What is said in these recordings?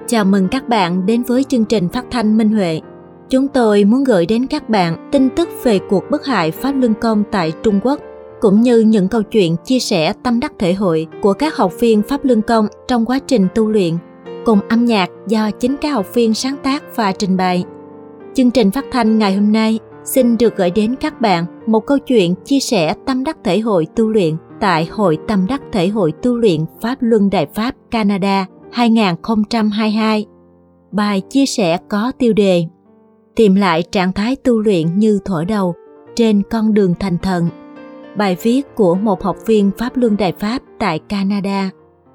Chào mừng các bạn đến với chương trình phát thanh Minh Huệ. Chúng tôi muốn gửi đến các bạn tin tức về cuộc bức hại Pháp Luân Công tại Trung Quốc, cũng như những câu chuyện chia sẻ tâm đắc thể hội của các học viên Pháp Luân Công trong quá trình tu luyện, cùng âm nhạc do chính các học viên sáng tác và trình bày. Chương trình phát thanh ngày hôm nay xin được gửi đến các bạn một câu chuyện chia sẻ tâm đắc thể hội tu luyện tại Hội Tâm đắc thể hội tu luyện Pháp Luân Đại Pháp Canada 2022. Bài chia sẻ có tiêu đề Tìm lại trạng thái tu luyện như thuở đầu trên con đường thành thần. Bài viết của một học viên Pháp Luân Đại Pháp tại Canada.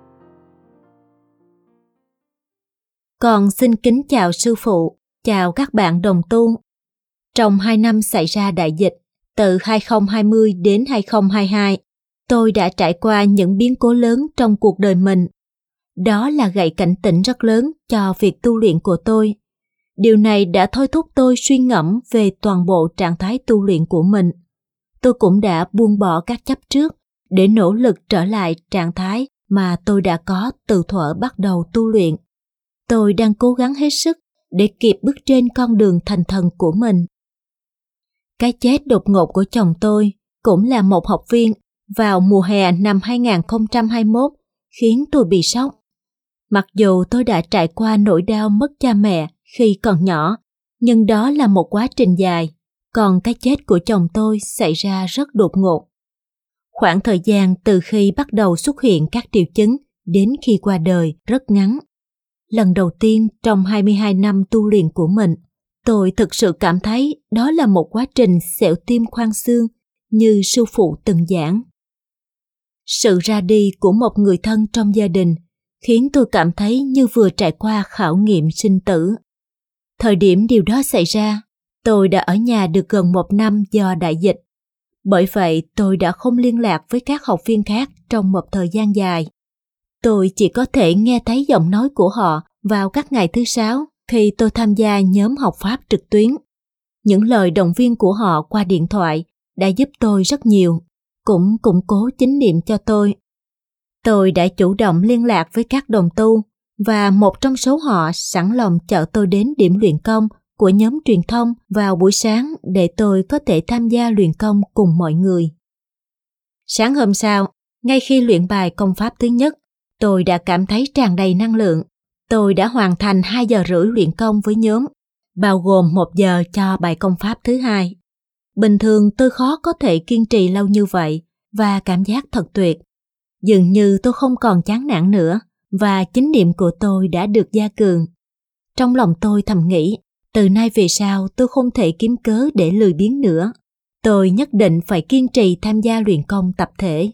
Con xin kính chào sư phụ, chào các bạn đồng tu. Trong 2 năm xảy ra đại dịch, từ 2020 đến 2022, tôi đã trải qua những biến cố lớn trong cuộc đời mình. Đó là gậy cảnh tỉnh rất lớn cho việc tu luyện của tôi. Điều này đã thôi thúc tôi suy ngẫm về toàn bộ trạng thái tu luyện của mình. Tôi cũng đã buông bỏ các chấp trước để nỗ lực trở lại trạng thái mà tôi đã có từ thuở bắt đầu tu luyện. Tôi đang cố gắng hết sức để kịp bước trên con đường thành thần của mình. Cái chết đột ngột của chồng tôi cũng là một học viên vào mùa hè năm 2021 khiến tôi bị sốc. Mặc dù tôi đã trải qua nỗi đau mất cha mẹ khi còn nhỏ, nhưng đó là một quá trình dài, còn cái chết của chồng tôi xảy ra rất đột ngột. Khoảng thời gian từ khi bắt đầu xuất hiện các triệu chứng đến khi qua đời rất ngắn. Lần đầu tiên trong 22 năm tu luyện của mình, tôi thực sự cảm thấy đó là một quá trình xẹo tim khoan xương như sư phụ từng giảng. Sự ra đi của một người thân trong gia đình khiến tôi cảm thấy như vừa trải qua khảo nghiệm sinh tử. Thời điểm điều đó xảy ra, tôi đã ở nhà được gần 1 năm do đại dịch. Bởi vậy, tôi đã không liên lạc với các học viên khác trong một thời gian dài. Tôi chỉ có thể nghe thấy giọng nói của họ vào các ngày thứ 6 khi tôi tham gia nhóm học Pháp trực tuyến. Những lời động viên của họ qua điện thoại đã giúp tôi rất nhiều, cũng củng cố chánh niệm cho tôi. Tôi đã chủ động liên lạc với các đồng tu và một trong số họ sẵn lòng chở tôi đến điểm luyện công của nhóm truyền thông vào buổi sáng để tôi có thể tham gia luyện công cùng mọi người. Sáng hôm sau, ngay khi luyện bài công pháp thứ nhất, tôi đã cảm thấy tràn đầy năng lượng. Tôi đã hoàn thành 2 giờ rưỡi luyện công với nhóm, bao gồm 1 giờ cho bài công pháp thứ hai. Bình thường tôi khó có thể kiên trì lâu như vậy và cảm giác thật tuyệt. Dường như tôi không còn chán nản nữa và chánh niệm của tôi đã được gia cường. Trong lòng tôi thầm nghĩ, từ nay về sau tôi không thể kiếm cớ để lười biếng nữa. Tôi nhất định phải kiên trì tham gia luyện công tập thể.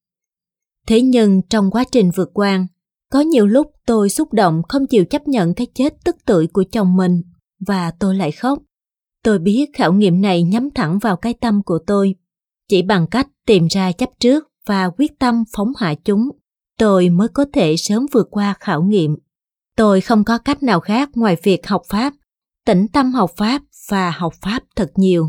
Thế nhưng trong quá trình vượt qua, có nhiều lúc tôi xúc động không chịu chấp nhận cái chết tức tưởi của chồng mình và tôi lại khóc. Tôi biết khảo nghiệm này nhắm thẳng vào cái tâm của tôi. Chỉ bằng cách tìm ra chấp trước và quyết tâm phóng hạ chúng, tôi mới có thể sớm vượt qua khảo nghiệm. Tôi không có cách nào khác ngoài việc học Pháp, tĩnh tâm học Pháp và học Pháp thật nhiều.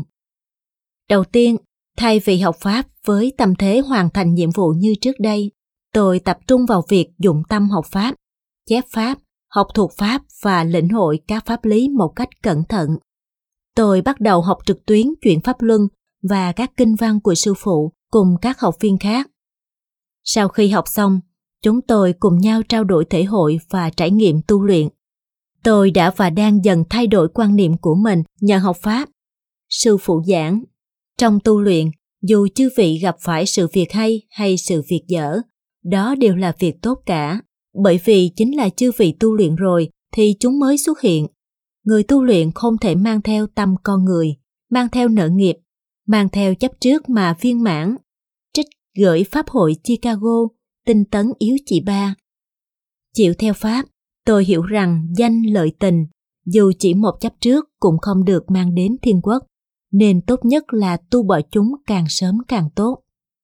Đầu tiên, thay vì học Pháp với tâm thế hoàn thành nhiệm vụ như trước đây, tôi tập trung vào việc dụng tâm học Pháp, chép Pháp, học thuộc Pháp và lĩnh hội các pháp lý một cách cẩn thận. Tôi bắt đầu học trực tuyến chuyện Pháp Luân và các kinh văn của sư phụ cùng các học viên khác. Sau khi học xong, chúng tôi cùng nhau trao đổi thể hội và trải nghiệm tu luyện. Tôi đã và đang dần thay đổi quan niệm của mình nhờ học Pháp. Sư phụ giảng, trong tu luyện, dù chư vị gặp phải sự việc hay sự việc dở, đó đều là việc tốt cả, bởi vì chính là chư vị tu luyện rồi thì chúng mới xuất hiện. Người tu luyện không thể mang theo tâm con người, mang theo nợ nghiệp, mang theo chấp trước mà viên mãn. Trích gửi Pháp hội Chicago, tinh tấn yếu chỉ 3. Chịu theo Pháp, tôi hiểu rằng danh lợi tình, dù chỉ một chấp trước cũng không được mang đến thiên quốc, nên tốt nhất là tu bỏ chúng càng sớm càng tốt.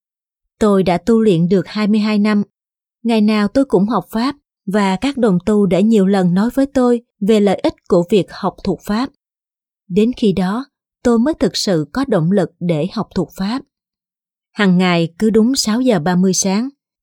Tôi đã tu luyện được 22 năm. Ngày nào tôi cũng học Pháp và các đồng tu đã nhiều lần nói với tôi về lợi ích của việc học thuộc Pháp. Đến khi đó, tôi mới thực sự có động lực để học thuộc Pháp. Hằng ngày cứ đúng 6 giờ 30 sáng,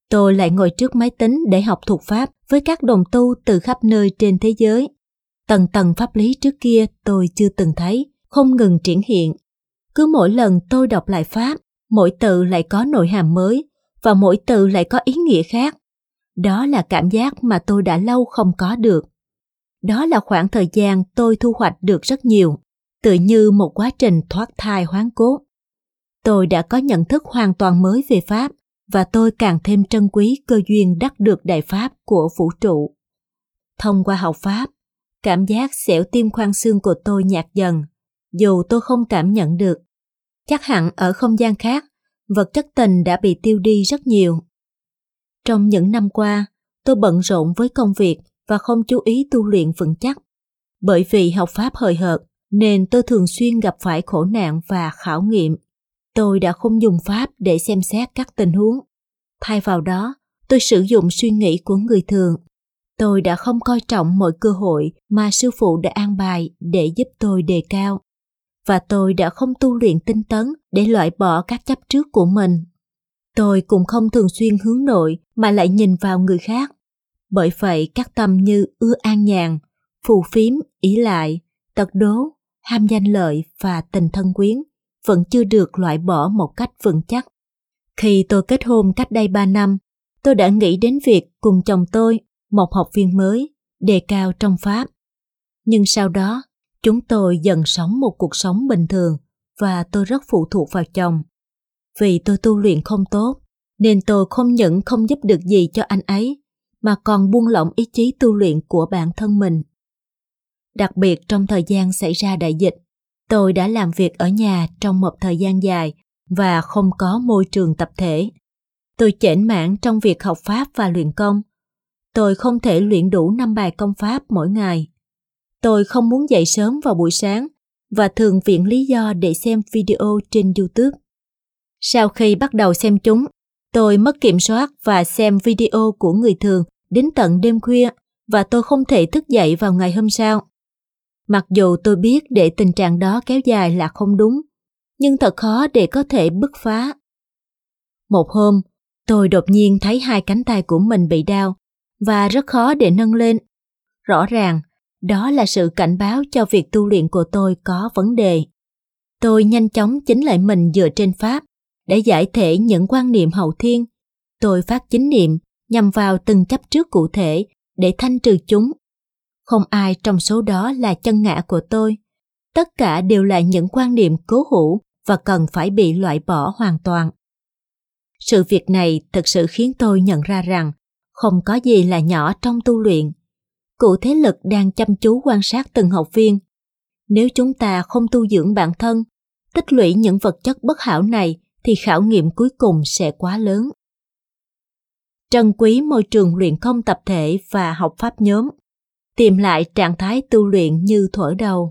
Tôi lại ngồi trước máy tính để học thuật pháp với các đồng tu từ khắp nơi trên thế giới. Tầng tầng pháp lý trước kia tôi chưa từng thấy, không ngừng triển hiện. Cứ mỗi lần tôi đọc lại pháp, mỗi từ lại có nội hàm mới và mỗi từ lại có ý nghĩa khác. Đó là cảm giác mà tôi đã lâu không có được. Đó là khoảng thời gian tôi thu hoạch được rất nhiều, tựa như một quá trình thoát thai hoán cốt. Tôi đã có nhận thức hoàn toàn mới về pháp và tôi càng thêm trân quý cơ duyên đắc được đại pháp của vũ trụ. Thông qua học pháp, cảm giác xẻo tim khoang xương của tôi nhạt dần, dù tôi không cảm nhận được. Chắc hẳn ở không gian khác, vật chất tình đã bị tiêu đi rất nhiều. Trong những năm qua, tôi bận rộn với công việc và không chú ý tu luyện vững chắc. Bởi vì học pháp hời hợt, nên tôi thường xuyên gặp phải khổ nạn và khảo nghiệm. Tôi đã không dùng pháp để xem xét các tình huống. Thay vào đó, tôi sử dụng suy nghĩ của người thường. Tôi đã không coi trọng mọi cơ hội mà sư phụ đã an bài để giúp tôi đề cao. Và tôi đã không tu luyện tinh tấn để loại bỏ các chấp trước của mình. Tôi cũng không thường xuyên hướng nội mà lại nhìn vào người khác. Bởi vậy các tâm như ưa an nhàn, phù phiếm, ỷ lại, tật đố, ham danh lợi và tình thân quyến vẫn chưa được loại bỏ một cách vững chắc. Khi tôi kết hôn cách đây 3 năm, tôi đã nghĩ đến việc cùng chồng tôi, một học viên mới, đề cao trong pháp. Nhưng sau đó, chúng tôi dần sống một cuộc sống bình thường và tôi rất phụ thuộc vào chồng. Vì tôi tu luyện không tốt, nên tôi không những không giúp được gì cho anh ấy, mà còn buông lỏng ý chí tu luyện của bản thân mình. Đặc biệt trong thời gian xảy ra đại dịch, tôi đã làm việc ở nhà trong một thời gian dài và không có môi trường tập thể. Tôi chểnh mảng trong việc học pháp và luyện công. Tôi không thể luyện đủ 5 bài công pháp mỗi ngày. Tôi không muốn dậy sớm vào buổi sáng và thường viện lý do để xem video trên YouTube. Sau khi bắt đầu xem chúng, tôi mất kiểm soát và xem video của người thường đến tận đêm khuya và tôi không thể thức dậy vào ngày hôm sau. Mặc dù tôi biết để tình trạng đó kéo dài là không đúng, nhưng thật khó để có thể bứt phá. Một hôm, tôi đột nhiên thấy 2 cánh tay của mình bị đau và rất khó để nâng lên. Rõ ràng, đó là sự cảnh báo cho việc tu luyện của tôi có vấn đề. Tôi nhanh chóng chỉnh lại mình dựa trên pháp để giải thể những quan niệm hậu thiên. Tôi phát chánh niệm nhằm vào từng chấp trước cụ thể để thanh trừ chúng. Không ai trong số đó là chân ngã của tôi. Tất cả đều là những quan niệm cố hữu và cần phải bị loại bỏ hoàn toàn. Sự việc này thực sự khiến tôi nhận ra rằng không có gì là nhỏ trong tu luyện. Cụ thế lực đang chăm chú quan sát từng học viên. Nếu chúng ta không tu dưỡng bản thân, tích lũy những vật chất bất hảo này thì khảo nghiệm cuối cùng sẽ quá lớn. Trân quý môi trường luyện công tập thể và học pháp nhóm. Tìm lại trạng thái tu luyện như thuở đầu.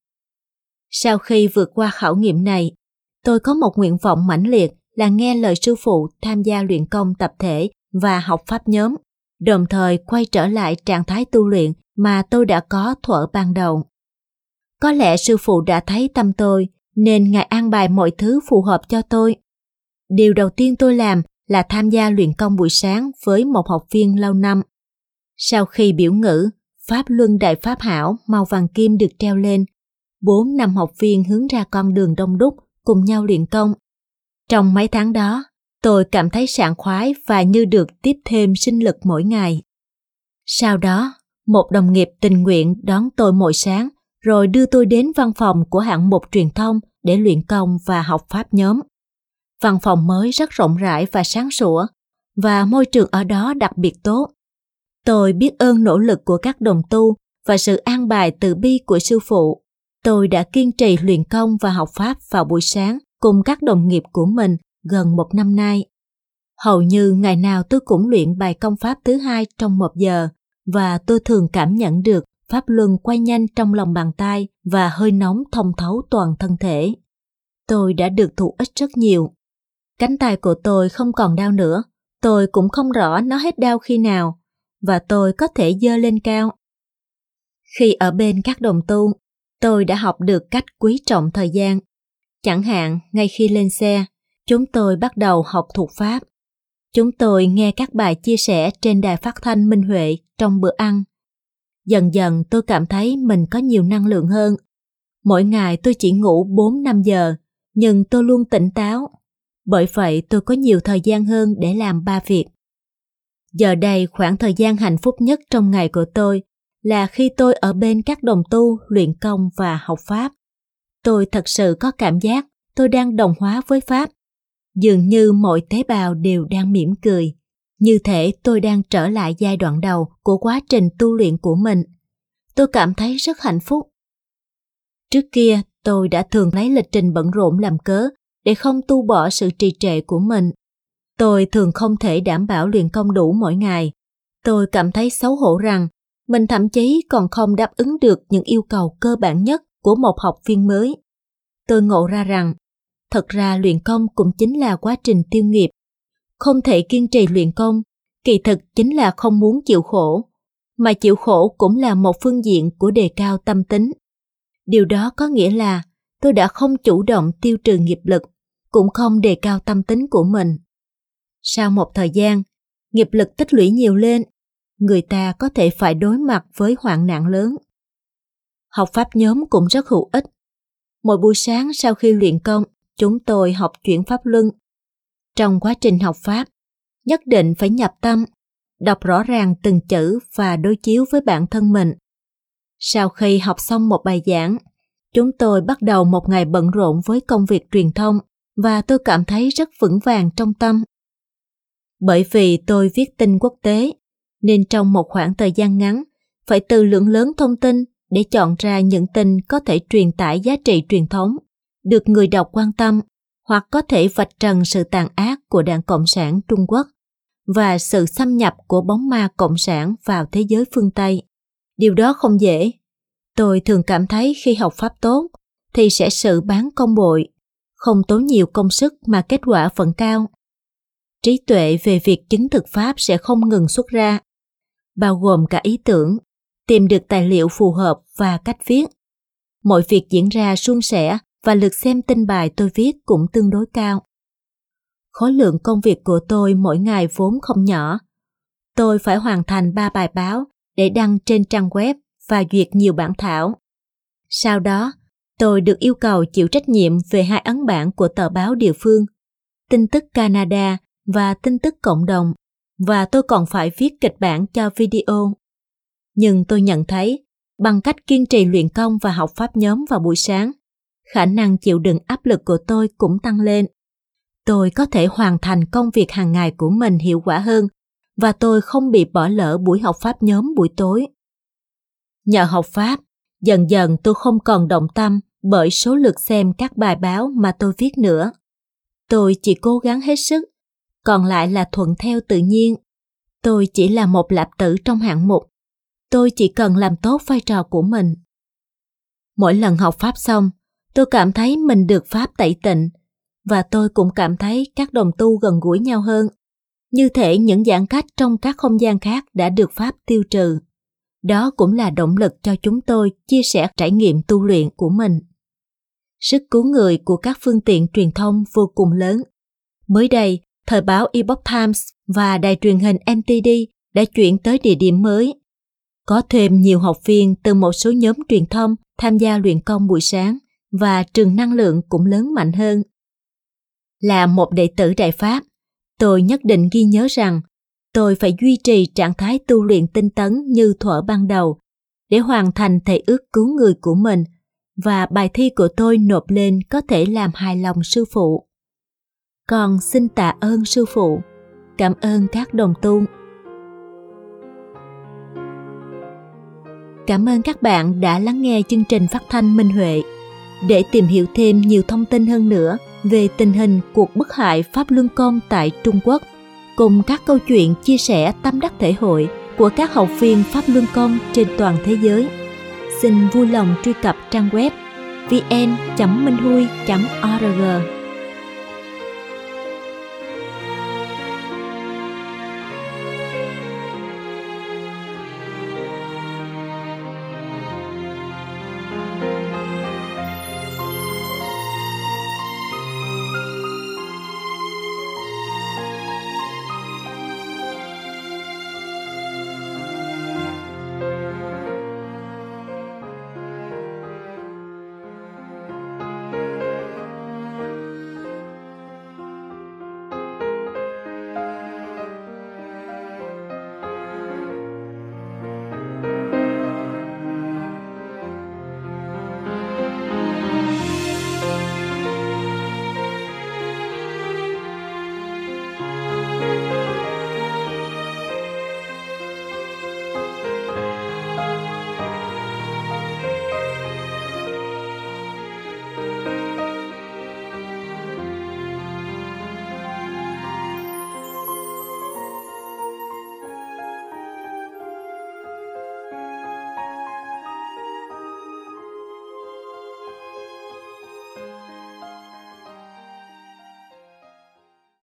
Sau khi vượt qua khảo nghiệm này, tôi có một nguyện vọng mãnh liệt là nghe lời sư phụ tham gia luyện công tập thể và học pháp nhóm, đồng thời quay trở lại trạng thái tu luyện mà tôi đã có thuở ban đầu. Có lẽ sư phụ đã thấy tâm tôi, nên Ngài an bài mọi thứ phù hợp cho tôi. Điều đầu tiên tôi làm là tham gia luyện công buổi sáng với một học viên lâu năm. Sau khi biểu ngữ, Pháp Luân Đại Pháp Hảo màu vàng kim được treo lên, 4-5 học viên hướng ra con đường đông đúc cùng nhau luyện công. Trong mấy tháng đó, tôi cảm thấy sảng khoái và như được tiếp thêm sinh lực mỗi ngày. Sau đó, một đồng nghiệp tình nguyện đón tôi mỗi sáng rồi đưa tôi đến văn phòng của hạng mục truyền thông để luyện công và học pháp nhóm. Văn phòng mới rất rộng rãi và sáng sủa, và môi trường ở đó đặc biệt tốt. Tôi biết ơn nỗ lực của các đồng tu và sự an bài từ bi của sư phụ. Tôi đã kiên trì luyện công và học pháp vào buổi sáng cùng các đồng nghiệp của mình gần 1 năm nay. Hầu như ngày nào tôi cũng luyện bài công pháp thứ 2 trong 1 giờ, và tôi thường cảm nhận được pháp luân quay nhanh trong lòng bàn tay và hơi nóng thông thấu toàn thân thể. Tôi đã được thụ ích rất nhiều. Cánh tay của tôi không còn đau nữa, tôi cũng không rõ nó hết đau khi nào, và tôi có thể giơ lên cao. Khi ở bên các đồng tu, tôi đã học được cách quý trọng thời gian. Chẳng hạn, ngay khi lên xe, chúng tôi bắt đầu học thuộc pháp. Chúng tôi nghe các bài chia sẻ trên đài phát thanh Minh Huệ trong bữa ăn. Dần dần tôi cảm thấy mình có nhiều năng lượng hơn. Mỗi ngày tôi chỉ ngủ 4-5 giờ, nhưng tôi luôn tỉnh táo. Bởi vậy tôi có nhiều thời gian hơn để làm 3 việc. Giờ đây khoảng thời gian hạnh phúc nhất trong ngày của tôi là khi tôi ở bên các đồng tu luyện công và học Pháp. Tôi thật sự có cảm giác tôi đang đồng hóa với Pháp. Dường như mọi tế bào đều đang mỉm cười. Như thể tôi đang trở lại giai đoạn đầu của quá trình tu luyện của mình. Tôi cảm thấy rất hạnh phúc. Trước kia, tôi đã thường lấy lịch trình bận rộn làm cớ để không tu bỏ sự trì trệ của mình. Tôi thường không thể đảm bảo luyện công đủ mỗi ngày. Tôi cảm thấy xấu hổ rằng mình thậm chí còn không đáp ứng được những yêu cầu cơ bản nhất của một học viên mới. Tôi ngộ ra rằng, thật ra luyện công cũng chính là quá trình tiêu nghiệp. Không thể kiên trì luyện công, kỳ thực chính là không muốn chịu khổ. Mà chịu khổ cũng là một phương diện của đề cao tâm tính. Điều đó có nghĩa là tôi đã không chủ động tiêu trừ nghiệp lực, cũng không đề cao tâm tính của mình. Sau một thời gian, nghiệp lực tích lũy nhiều lên, người ta có thể phải đối mặt với hoạn nạn lớn. Học Pháp nhóm cũng rất hữu ích. Mỗi buổi sáng sau khi luyện công, chúng tôi học chuyển Pháp Luân. Trong quá trình học Pháp, nhất định phải nhập tâm, đọc rõ ràng từng chữ và đối chiếu với bản thân mình. Sau khi học xong một bài giảng, chúng tôi bắt đầu một ngày bận rộn với công việc truyền thông và tôi cảm thấy rất vững vàng trong tâm. Bởi vì tôi viết tin quốc tế, nên trong một khoảng thời gian ngắn, phải từ lượng lớn thông tin để chọn ra những tin có thể truyền tải giá trị truyền thống, được người đọc quan tâm, hoặc có thể vạch trần sự tàn ác của Đảng Cộng sản Trung Quốc và sự xâm nhập của bóng ma Cộng sản vào thế giới phương Tây. Điều đó không dễ. Tôi thường cảm thấy khi học Pháp tốt thì sẽ sự bán công bội, không tốn nhiều công sức mà kết quả vẫn cao. Trí tuệ về việc chứng thực Pháp sẽ không ngừng xuất ra, bao gồm cả ý tưởng, tìm được tài liệu phù hợp và cách viết. Mọi việc diễn ra suôn sẻ và lượt xem tin bài tôi viết cũng tương đối cao. Khối lượng công việc của tôi mỗi ngày vốn không nhỏ. Tôi phải hoàn thành 3 bài báo để đăng trên trang web và duyệt nhiều bản thảo. Sau đó, tôi được yêu cầu chịu trách nhiệm về 2 ấn bản của tờ báo địa phương, Tin tức Canada và Tin tức Cộng đồng, và tôi còn phải viết kịch bản cho video. Nhưng tôi nhận thấy, bằng cách kiên trì luyện công và học Pháp nhóm vào buổi sáng, khả năng chịu đựng áp lực của tôi cũng tăng lên. Tôi có thể hoàn thành công việc hàng ngày của mình hiệu quả hơn và tôi không bị bỏ lỡ buổi học Pháp nhóm buổi tối. Nhờ học Pháp, dần dần tôi không còn động tâm bởi số lượt xem các bài báo mà tôi viết nữa. Tôi chỉ cố gắng hết sức, còn lại là thuận theo tự nhiên. Tôi chỉ là một lạp tử trong hạng mục. Tôi chỉ cần làm tốt vai trò của mình. Mỗi lần học Pháp xong, tôi cảm thấy mình được Pháp tẩy tịnh, và tôi cũng cảm thấy các đồng tu gần gũi nhau hơn. Như thể những giãn cách trong các không gian khác đã được Pháp tiêu trừ. Đó cũng là động lực cho chúng tôi chia sẻ trải nghiệm tu luyện của mình. Sức cứu người của các phương tiện truyền thông vô cùng lớn. Mới đây, thời báo Epoch Times và đài truyền hình NTD đã chuyển tới địa điểm mới. Có thêm nhiều học viên từ một số nhóm truyền thông tham gia luyện công buổi sáng và trường năng lượng cũng lớn mạnh hơn. Là một đệ tử Đại Pháp, tôi nhất định ghi nhớ rằng tôi phải duy trì trạng thái tu luyện tinh tấn như thuở ban đầu để hoàn thành thệ ước cứu người của mình, và bài thi của tôi nộp lên có thể làm hài lòng sư phụ. Con xin tạ ơn sư phụ. Cảm ơn các đồng tu. Cảm ơn các bạn đã lắng nghe chương trình phát thanh Minh Huệ. Để tìm hiểu thêm nhiều thông tin hơn nữa về tình hình cuộc bức hại Pháp Luân Công tại Trung Quốc, cùng các câu chuyện chia sẻ tâm đắc thể hội của các học viên Pháp Luân Công trên toàn thế giới, xin vui lòng truy cập trang web vn.minhui.org.